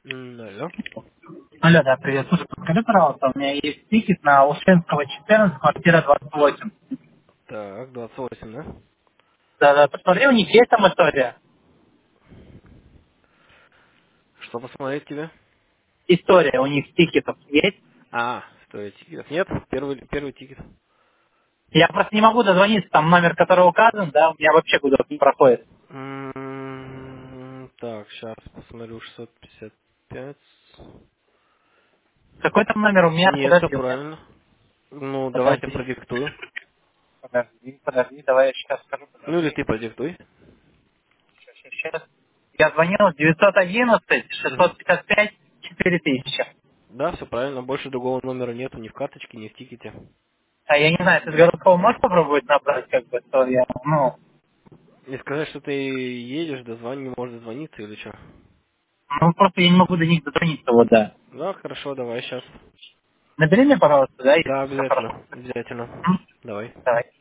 Алло. Алло, да, привет. Слушай, подскажи, пожалуйста, у меня есть тикет на Ушинского 14, квартира 28. Так, 28, да? Да, посмотри, у них есть там история? Что посмотреть тебе? История у них тикетов есть? Стоит тикетов. Нет, первый тикет. Я просто не могу дозвониться, там номер, который указан, да, у меня вообще куда-то не проходит. Так, сейчас посмотрю, 655. Какой там номер у меня? Нет, все Подожди, у меня... правильно. Ну, давайте Подожди, продиктую. давай я сейчас скажу, Ну или подожди. ты продиктуй. Сейчас. Я звонил 911 Мгм. 655 4000. Да, все правильно. Больше другого номера нету ни в карточке, ни в тикете. А я не знаю, ты с городского можешь попробовать набрать, как бы, то я, Не сказать, что ты едешь, не можешь дозвониться или что? просто я не могу до них дозвониться, вот, да. Да, хорошо, давай сейчас. Набери мне, пожалуйста, да, если Да, все хорошо. обязательно. Обязательно. М? Давай. Давай.